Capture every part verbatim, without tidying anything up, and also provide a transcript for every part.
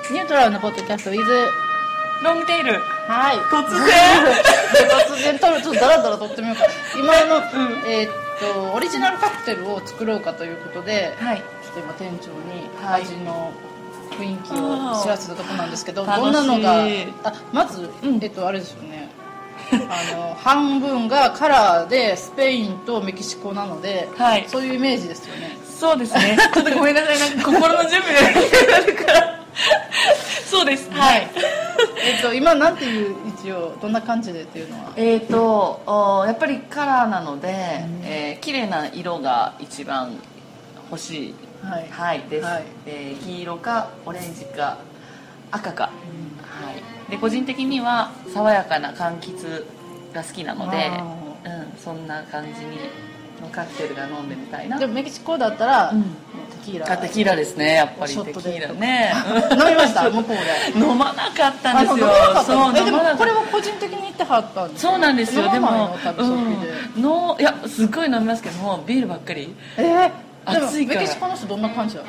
ニュートラルなポッドキャスト with ロングテール。 はい。 突然突然撮る、ちょっとダラダラ撮ってみようか。今の、うん、えー、っとオリジナルカクテルを作ろうかということで、はい、ちょっと今店長に味の雰囲気を知らせたところなんですけど、どんなのが、あ、まず、うん、えっとあれですよね。あの半分がカラーでスペインとメキシコなので、はい、そういうイメージですよね。 そうですね。ちょっとごめんなさい、なんか心の準備があるからそうです。はい。 えっと今なんていう一応どんな感じでっていうのは、 えっとおやっぱりカラーなので、うん、えー、綺麗な色が一番欲しい、はい、はい、です。はい、えー、黄色かオレンジか赤か。うん、はい。で個人的には爽やかな柑橘が好きなので、うん、そんな感じにのカクテルが飲んでみたいな。 でもメキシコだったら、うん、テキーラ。 テキーラですね、やっぱりテキーラね。 飲みました向こうで。 飲まなかったんですよ。 そう、えでもこれは個人的に言ってはったんですか。 そうなんですよ。でもうん、 のいやすっごい飲みますけどもビールばっかり。 えー、暑いから。メキシコの人どんな感じだった？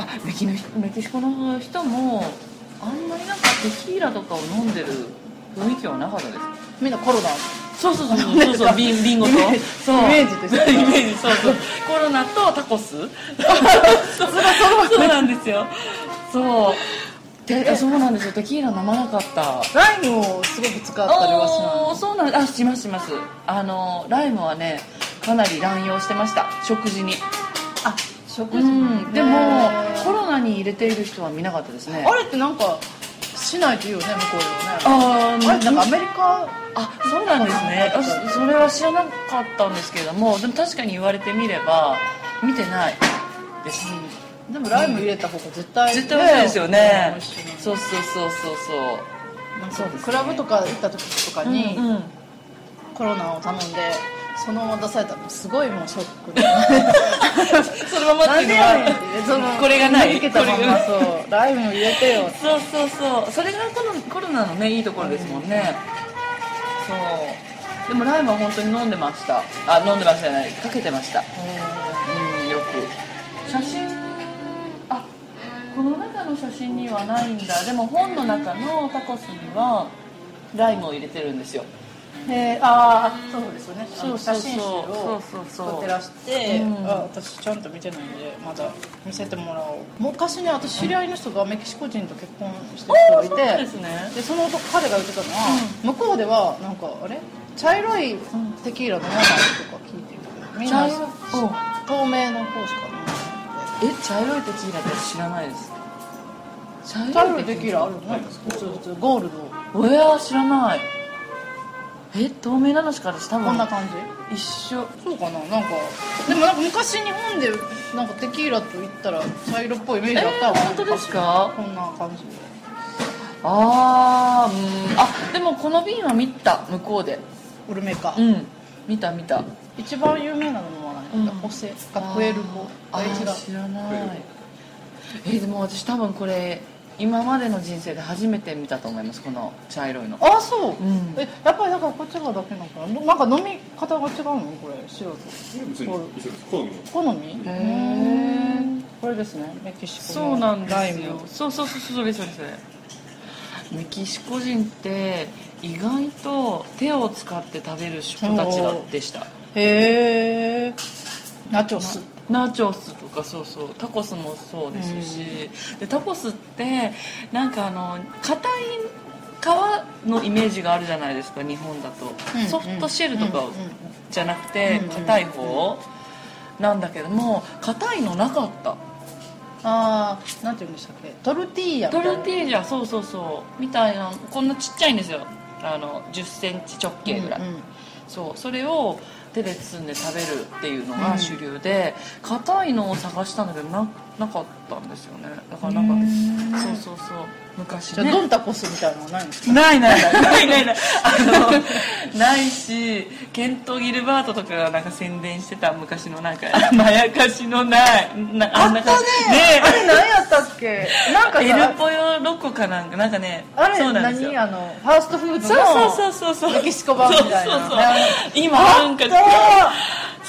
あ、メキのメキシコの人もあんまりなんかテキーラとかを飲んでる雰囲気はなかったです。 みんなコロナ。 そうそうそうそうそう、ビンビンゴとそうイメージですよね。 イメージ、そうそう。コロナとタコス。そうそうなんですよ。そう。で、そうなんですよ。テキーラ飲まなかった。 ライムをすごく使ったりはしない。 そうなんです。あ、しますします。あのライムはね、かなり乱用してました。食事に。 あ、食事に。うん、 でもコロナに入れている人は見なかったですね。 あれってなんかしないというよね、向こうではね。ああ、なんかアメリカ。 あ、そうなんですね。それは知らなかったんですけれども、でも確かに言われてみれば見てないです。 うん、でもライム入れた方が絶対、 絶対美味しいですよね。そうそうそうそうそう。 なんかそうですね、クラブとか行った時とかに、うんうん、コロナを頼んでそのまま出されたのすごいもうショックでそのままっていうのはこれがない、 これがそうライム入れてよ。 そうそうそう、それがこのコロナのねいいところですもんね。そうでもライムは本当に飲んでました。あ、飲んでましたじゃない、かけてました。うん、よく写真、あ、この中の写真にはないんだ。でも本の中のタコスにはライムを入れてるんですよ。 えー、ああ、そうですよね。 そうそうそう、 写真集を作ってらして、うん、あ、私ちゃんと見てないんでまだ見せてもらおう。昔ね、私知り合いの人がメキシコ人と結婚してる人がいて、 そうですね。 でその彼が言ってたのは、うん、向こうではなんかあれ茶色いテキーラ飲まないとか聞いてるけど、みんな透明の方しか飲まない。 え、茶色いテキーラって知らないです。 茶色いテキーラあるの？普通普通ゴールド。 いや知らない。え、透明なのしか私多分こんな感じ一緒。 そうかな。なんかでもなんか昔日本でなんかテキーラと言ったら茶色っぽいイメージあったわ、 えー、本当ですか？ こんな感じで。 あー、うん、あ、でもこの瓶は見た、向こうで。 ウルメか。 うん、見た見た。 一番有名なのは何ですか？ホセガクエルボ。 あ、知らない。えー、でも私多分これ今までの人生で初めて見たと思います、この茶色いの。 あ、そう、 うん、 え、やっぱりだからこっちがだけなのかな。なんか飲み方が違うのこれ、白と好み好み。へえ。これですね、メキシコの。そうなんですよ。 そうそうそう、それそれそれ。メキシコ人って意外と手を使って食べる人たちでした。 へえ。ナチョスナチョスとか、そうそう、タコスもそうですし、でタコスってなんかあの硬い皮のイメージがあるじゃないですか、日本だと、うん、ソフトシェルとかじゃなくて硬い方なんだけども、硬いのなかった。 あー、なんて言うんでしたっけ、トルティーヤトルティーヤ、そうそうそうみたいな、こんなちっちゃいんですよ、あのじゅっセンチ直径ぐらい、うんうん、そう、それを手で包んで食べるっていうのが主流で、硬、うん、いのを探したんだけど な, なかったんですよね。だからなんかそうそうそう、昔ね。 じゃあドンタコスみたいなのはないんですか？ ないないないないないないあのないし、ケント・ギルバートとかがなんか宣伝してた昔のなんかまやかしのないなあったね。ねえ、あれ何やったっけ？なんかエルポヨロコかなんかなんかね、 あれそうなんですよ。 何、あのファーストフードのそうそうそうそうメキシコ版みたいな。 そうそうそう、今なんか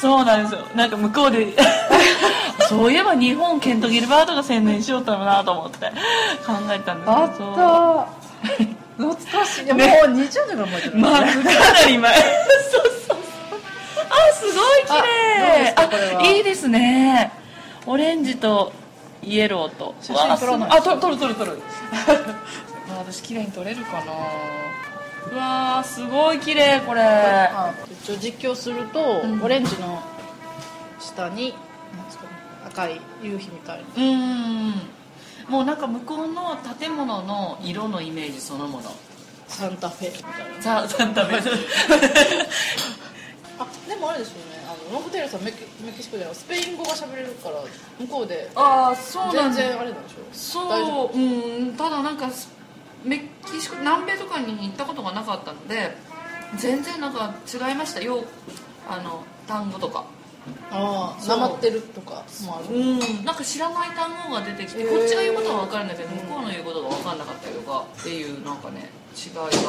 そうなんですよ。なんか向こうでそういえば日本ケント・ギルバートが宣伝しようったのなと思って考えたんですけど、 あった懐かしい。でも、ね、もうにじゅうねんぐらい前じゃない、 まあ、かなり前そうそうそう。あ、すごい綺麗。あ、あ、いいですね。オレンジとイエローと。 写真撮らない。 あ、撮る撮る撮る撮る私綺麗に撮れるかな。うわー、すごい綺麗これ。 一応実況すると、うん、オレンジの下になんですか、ね、赤い夕日みたいな。 うん、もうなんか向こうの建物の色のイメージそのもの。 サンタフェみたいな。サンタフェあ、でもあれですよね、あのノブテルさんメキ、メキシコではスペイン語が喋れるから向こうであ、そうなん全然あれなんでしょう。 そう、うん、ただなんかメキシコ南米とかに行ったことがなかったので全然なんか違いましたよ、あの単語とか。 ああ、なまってるとかもある。 うん、なんか知らない単語が出てきて、こっちが言うことは分かるんだけど、向こうの言うことが分かんなかったりとかっていうなんかね違いがありました。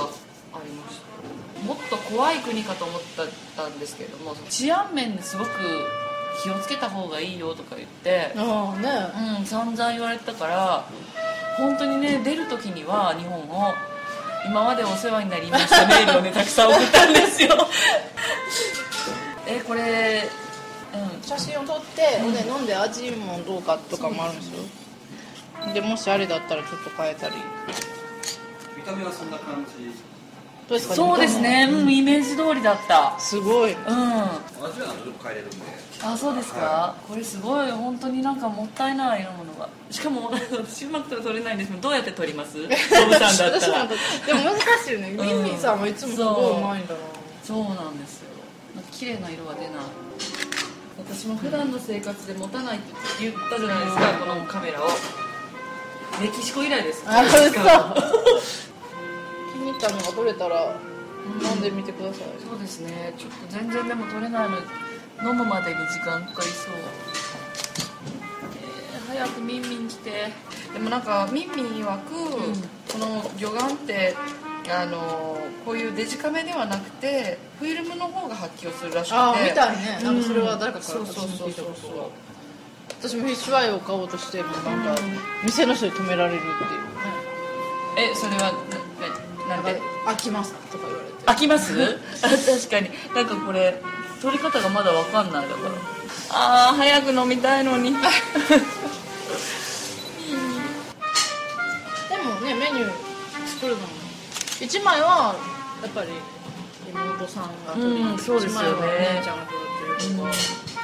もっと怖い国かと思ったんですけども、治安面ですごく気をつけた方がいいよとか言って、 ああね、 うん、散々言われてたから、本当にね出る時には日本を今までお世話になりましたメールをねたくさん送ったんですよえ、これ、うん、 写真を撮って、うん、ね、飲んで味もどうかとかもあるんですよ。でもしあれだったらちょっと変えたり。 見た目はそんな感じ。 どうですかね。そうですね、うん、イメージ通りだった。 すごい。 うん。 味は変えれるんで。 あ、そうですか、はい、これすごい本当になんかもったいない飲むのが。しかも私うまくと取れないんですけど、どうやって取ります？ボブさんだったらでも難しいよね、うん、ミンミンさんもいつもすごいうまいんだな。 そうなんですよ。綺麗な色が出ない。私も普段の生活で持たないって言ったじゃないですか、このカメラを。メキシコ以来です。 あ、そう気に入ったのが撮れたら飲んでみてください。 そうですね、ちょっと全然でも撮れないので飲むまでに時間かかりそう、えー、早くミンミン来て。でもなんかミンミン曰く、うん、この魚眼ってあのこういうデジカメではなくてフィルムの方が発揮をするらしくて。 ああ、みたいね。なんかそれは誰かから私も聞いたこと。 私もフィッシュアイを買おうとしてもなんか店の人に止められるっていうね。 え、それはな、なんで飽きますとか言われて。 飽きます確かになんかこれ撮り方がまだ分かんないだから、ああ早く飲みたいのにでもね、メニュー作るのもいちまいはやっぱり妹さんが撮り、うん、そうですよね、いちまいは姉ちゃんが撮るっていうのが、うん、なんか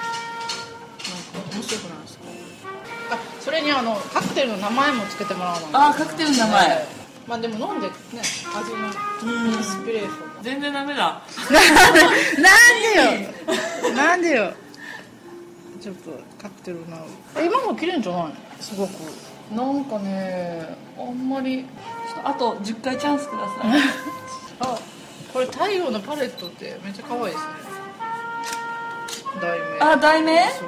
面白くないですか。あ、それにあのカクテルの名前もつけてもらうの。 あ、カクテルの名前、ね、 まあでも飲んでね、味のインスピレーション、 うん、全然ダメだなんでよなんでよちょっとカクテルな。今も綺麗じゃない？すごくなんかね、あんまり。あとじゅっかいチャンスくださいあ、これ太陽のパレットってめっちゃ可愛いですね。題名。 あ、題名？そう、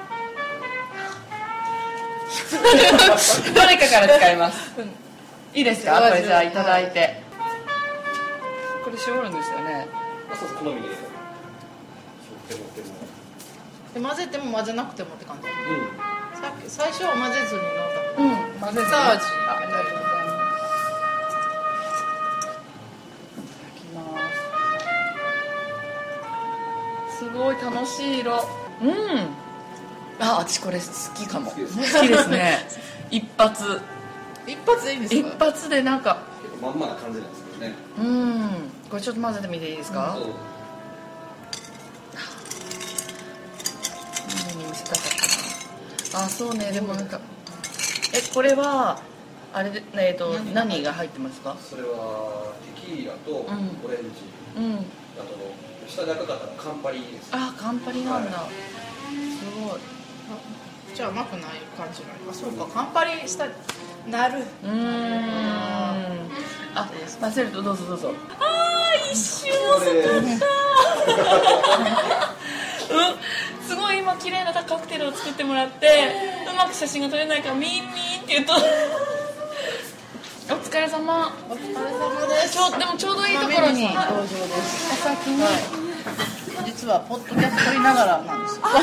うん、どれかから使います、うん、いいですか？これじゃあいただいて、はい、これ絞るんですよね。 そうそう、好みでで混ぜても混ぜなくてもって感じ、うん、さっき最初は混ぜずに飲んだ、うん、混ぜずに。ありがとうございます。すごい楽しい色。うん。あ、私これ好きかも。好きですね。一発。 一発でいいんですか？ 一発でなんか。 まんまな感じなんですけどね。 うん。これちょっと混ぜてみていいですか？うん、みんなに見せたかったな。あ、そうね。でもなんか。え、これはあれで、えっと何が入ってますか？ それはテキーラとオレンジ。うん。あと下で赤かったらカンパリです。 あ、カンパリなんだ。はい、すごい。 じゃあ甘くない感じなの。あ、そうか、カンパリしたなる。 うーん。あ、混ぜるとどうぞどうぞ。ああ、一瞬遅かった。うん。すごい今綺麗なカクテルを作ってもらって、うまく写真が撮れないからミンミンって言うと。お疲れ様。 お疲れ様です。 ちょでもちょうどいいところに。 登場です。 お先に。はい実はポッドキャスト撮りながらなんですよ。 はい。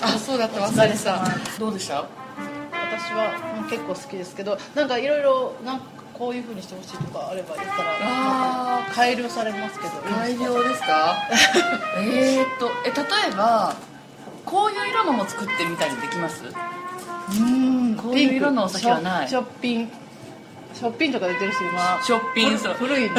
あ、そうだった。忘れてた。どうでした？ 私は結構好きですけど、なんかいろいろなんかこういう風にしてほしいとかあれば言ったら改良されますけど。 改良ですか？えっとえ例えばこういう色のも作ってみたりできます？ うん。 こういう色のお酒はない。 ショッピンショッピンとか出てるし今。 ショッピンそう古いね。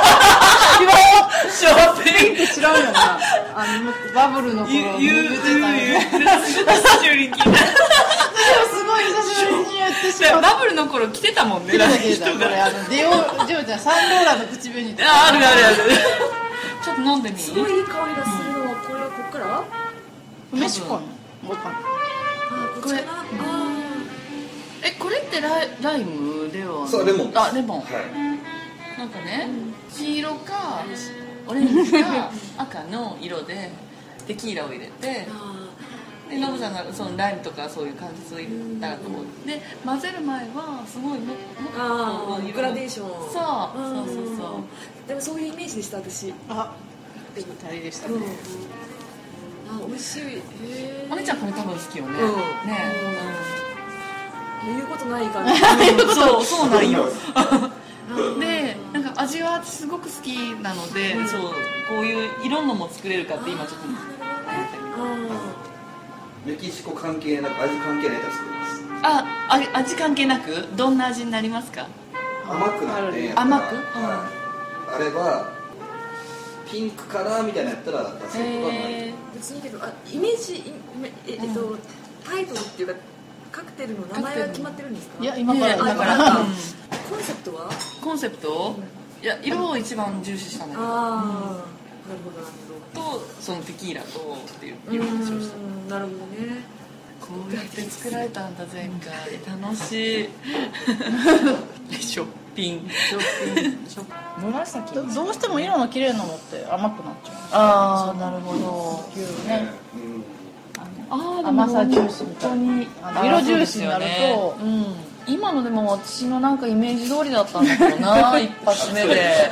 ショッピンって知らんよな。あのバブルの頃言ってたよね。 久しぶりに聞いた。 すごい久しぶりに言ってしまう。 バブルの頃着てたもんね。 着てた着てた。これあのディオジョーちゃんサンローランの口紅って。 あるあるある。ちょっと飲んでみ。 すごいいい香りがするの。これはこっから？ メシコン。わかんない。 あ、これ。 え、これってライライムでは？ そうレモン。 あ、レモン。 はい。 なんかね、黄色かオレンジか赤の色でテキーラを入れて、でノブさんがそのライムとかそういう柑橘を入れたらと思ってで混ぜる前はすごいももあグラデーション。 そうそうそうそう。 でもそういうイメージでした私。 あ、ぴったりでしたね。 あ、美味しい。 お姉ちゃんこれ多分好きよね。ね。 言うことないから。 そうそうなんよ。でなんか味はすごく好きなので、うん、そうこういう色のも作れるかって今ちょっと思ってメキシコ関係なく味関係ないやつ作ります。 ああ味関係なくどんな味になりますか？ 甘くなって甘く、うん、 あればピンクかなみたいなやったら出せることはない。 別にけどあイメージえっと、うん、タイトルっていうかカクテルの名前は決まってるんですか？ いや今から今からコンセプトは？ コンセプト？いや色を一番重視したんだけど。ああ、 なるほどなるほど。とそのテキーラとっていう話をした。 なるほどね。 こうやって作られたんだ前回。楽しい。ショッピング。ショッピング。紫。 ど, どうしても色の綺麗なのって甘くなっちゃう。 ああなるほど。 ね。 あ甘さ重視みたいに色重視になると、 うん、今のでも私のなんかイメージ通りだったんだけどな一発目で、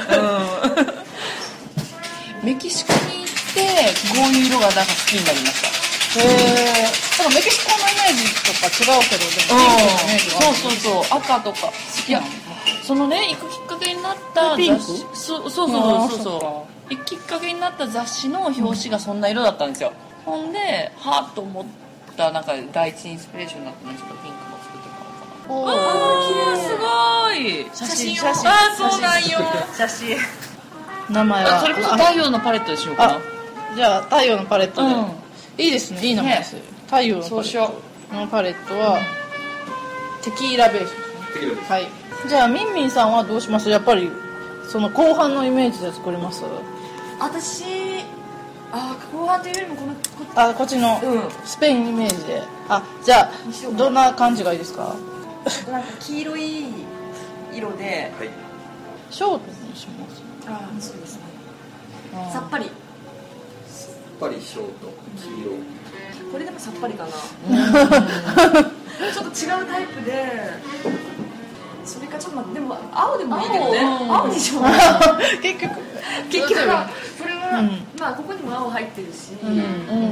うん、メキシコに行ってこういう色がなんか好きになりました。 へえ。でもメキシコのイメージとか違うけどでもピンクのイメージは、 うん、そうそうそう赤とか好きなの。そのね行くきっかけになったピンク？ そうそうそうそうそう行くきっかけになった雑誌の表紙がそんな色だったんですよ。ほんではぁと思ったなんか第一インスピレーションになったのでちょっとピンクも作ってもらおうかな。あー綺麗すごい写真写真あそうなんよ写真名前はそれこそ太陽のパレットでしようかな。 じゃあ太陽のパレットで、うん、いいですねいい名前です、ね、太陽のパレットのパレットは、うん、テキーラベースですね。 テキーラベース。 はい。じゃあミンミンさんはどうします？やっぱりその後半のイメージで作ります？ 私あ後半というよりもこのこあこっちのスペインイメージで、あじゃあどんな感じがいいですか？ なんか黄色い色で、 はい、 ショートにします。 あそうですね。さっぱりさっぱりショート黄色。 これでもさっぱりかな。ちょっと違うタイプで。それかちょっと待ってでも青でもいいけどね。青でしょう。 結局結局はそれは、うん、まあここにも青入ってるし、うんうん、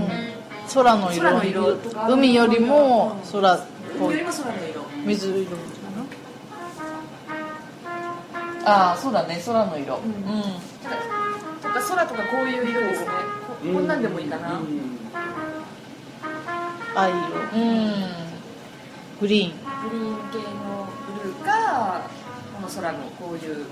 空の色、空の色とか海よりも空、 海よりも空の色、 水色かな。ああそうだね空の色。うん。うん、 とか空とかこういう色ですね。こ, こんなんでもいいかな。うん、 藍色。うん。グリーン。 グリーン系のブルーかこの空のこういう、うん、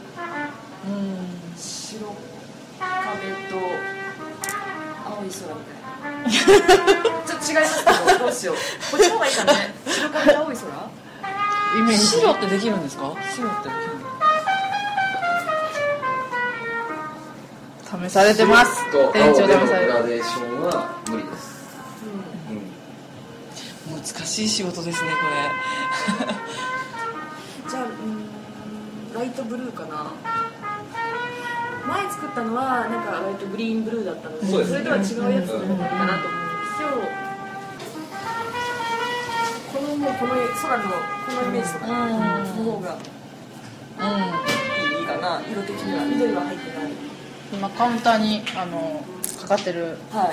白壁と青い空みたいなちょっと違いますけどどうしようこっちの方がいいかね白壁と青い空イメージ白ってできるんですか？白ってできるの試されてます店長試されてるグラデーションは無理です、 うんうん、難しい仕事ですねこれじゃあ、うん、ライトブルーかな。前作ったのはなんかライトグリーンブルーだったので、そ, それとは違うやつの方がいいかなと思うんですよ。このもうこの空のこのイメージとかの方が、うん、いいかな。色的には緑は入ってない。 今カウンターにあのかかってる、はい、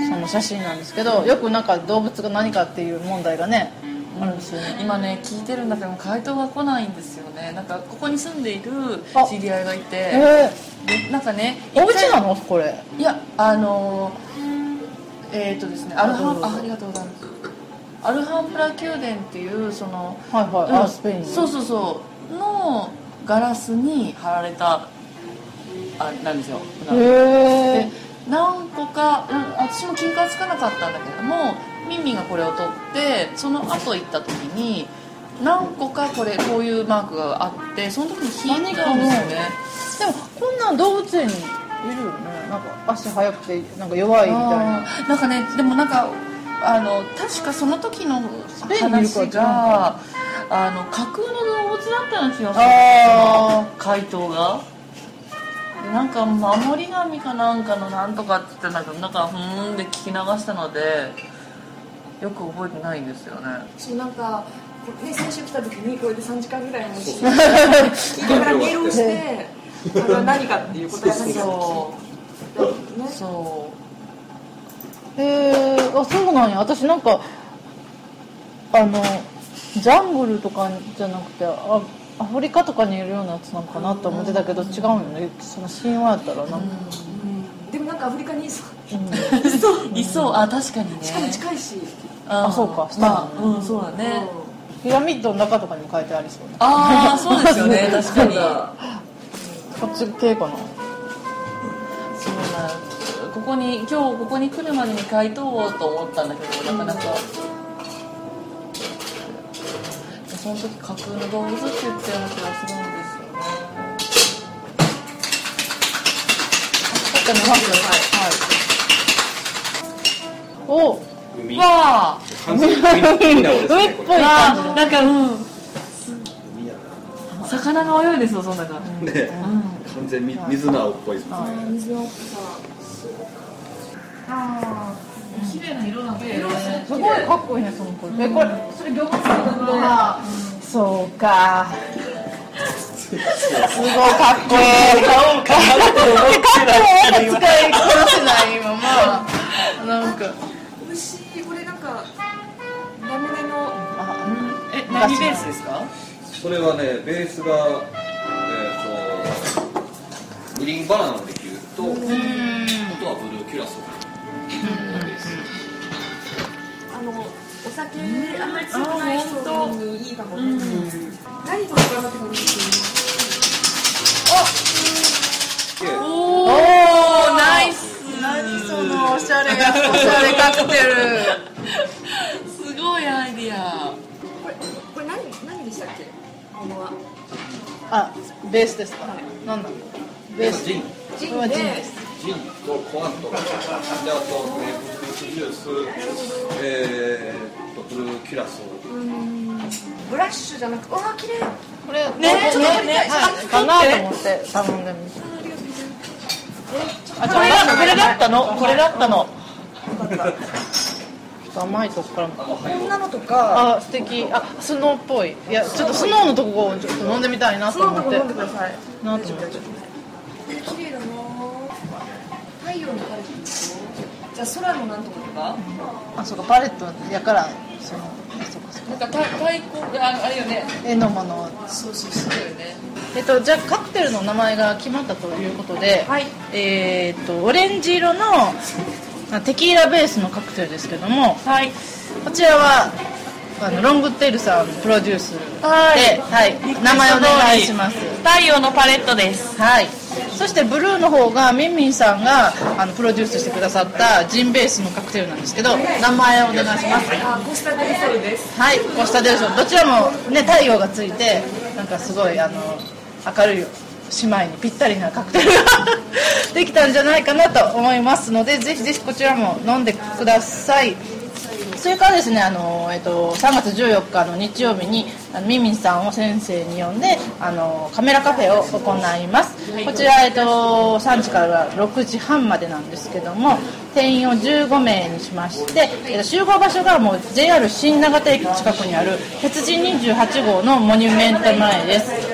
その写真なんですけど、よくなんか動物が何かっていう問題がね、うん、あるんですよね。 今ね聞いてるんだけど回答が来ないんですよね。なんかここに住んでいる知り合いがいて、えー、なんかねお家なのこれ？ いやあのえっ、ー、とですねアルハンあありがとうございます。アルハンブラ宮殿っていうその、 はいはい、うん、あスペインそうそうそうのガラスに貼られたあなんですよ。 へで何個か、うん、私も気がつかなかったんだけども、ミンミンがこれを取ってその後行った時に何個かこれこういうマークがあって、その時に引いたんですよね。 でもこんなん動物園にいるよね。なんか足速くてなんか弱いみたいな。 なんかねでもなんかあの確かその時の話があの架空の動物だったんですよ。あ回答がなんか守り神かなんかのなんとかって言ってんだけど、なんかふーんで聞き流したのでよく覚えてないんですよね。 そうなんか、ね、先週来た時にこれでさんじかんぐらいもし聞いてからメールをしてこれは何かっていう答えが何かそうね。そうへー、あそうなんや。私なんかあのジャングルとかじゃなくてあアフリカとかにいるようなやつなのかなと思ってたけど、違うよね。その神話やったらなんか、 うん、でもなんかアフリカにいそう、 うん、いそういそうあ確かにね。 しかも近いし、 あそうかまあうんそうだね。 ピラミッドの中とかに書いてありそうな。 ああそうですよね確かに。 こっち系かな。 そうなんここに今日ここに来るまでに書いとこうと思ったんだけどなかなか。その時架空の動物って言ったような気がするんですよね。 撮ってみます。はい。お。 海。わあ。 完全に海なのですね。 海っぽい感じ。 なんかうん。魚が泳いでそうそんな感じ。 ね。完全に水の青っぽいですね。 水の青さ。 ああ。綺麗な色なんで、 すごいかっこいいねその子。えこれそれ魚眼だ。そうか。すごいかっこいい。 顔をかって思ってない。使いこなせない今まあなんか虫これなんかラムネのあえ何ベースですか？ それはねベースがえっとグリーンバナナのリキュールとあとはブルーキュラソー。 あのお酒あんまり強くない人にいいかも。何とかなって感じですよ。おおナイス。 何そのおしゃれがおしゃれカクテル。すごいアイディア。 これこれ何何でしたっけ？このは。 あベースですか？何なの？ベース。 ジン。 ジンはジンです。 ジンとコアンとであとえーブルージュースえーとブルーキュラソー。 ブラッシュじゃなくて、わあ綺麗。 これねねねはいかなと思って頼んでみた。 あこれがこれだったのこれだったの。 甘いとこからこんなのとかあ素敵あスノーっぽいいやちょっとスノーのとこをちょっと飲んでみたいなと思って。 飲んでください。 なと思って。 綺麗だな。太陽のパレット。じゃあ空のなんとかとか。 あそうかパレットやからそのそうかそうか。なんか太鼓ああれよね。 絵のもの。 そうそうそうよね。 えっとじゃあカクテルの名前が決まったということで、はい、えー、っとオレンジ色のテキーラベースのカクテルですけども、はい、こちらはあのロングテールさんプロデュースで、はいはい、名前お願いします。 太陽のパレットです。 はい。そしてブルーの方がミンミンさんがあのプロデュースしてくださったジンベースのカクテルなんですけど、名前をお願いします。 あコスタデルソルです。 はい、コスタデルソル。どちらもね太陽がついてなんかすごいあの明るい姉妹にぴったりなカクテルができたんじゃないかなと思いますので、ぜひぜひこちらも飲んでください。それからですね、あの、えっと、さんがつじゅうよっかの日曜日にあのミミンさんを先生に呼んであのカメラカフェを行います。こちら、えっと、さんじからろくじはんまでなんですけども、定員をじゅうごめいにしまして、えっと、集合場所がもう ジェイアール 新長田駅近くにある鉄人にじゅうはちごうのモニュメント前です。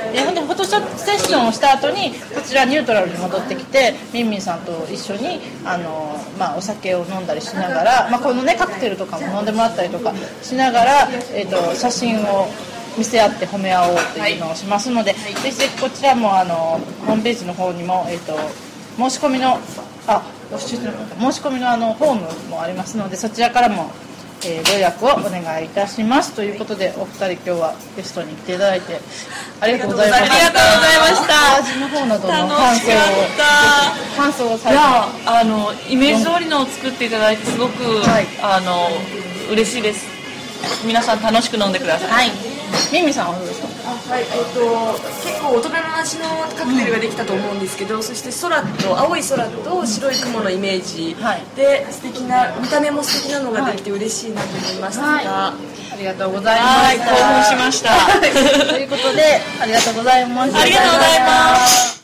でほんでフォトセッションをした後にこちらニュートラルに戻ってきてミンミンさんと一緒にあの、まあ、お酒を飲んだりしながら、まあ、このねカクテルとかも飲んでもらったりとかしながら、えー、と写真を見せ合って褒め合おうというのをしますので、はい、ぜひこちらもあのホームページの方にも、えー、と申し込みのあ申し込みのあのフォームもありますのでそちらからも、えー、ご予約をお願いいたしますということでお二人今日はゲストに来ていただいてありがとうございました。 ありがとうございました。 味の方などの感想を感想をされて、 いやあのイメージ通りのを作っていただいてすごく、はい、あの嬉しいです。皆さん楽しく飲んでください。 はい。ミミさんはどうですか？ はい、えっと結構大人の味のカクテルができたと思うんですけど、うん、そして空と青い空と白い雲のイメージで素敵な見た目も素敵なのができて嬉しいなと思いましたが、はいはい、 ありがとうございました。 興奮しました。 ということでありがとうございました。 ありがとうございます。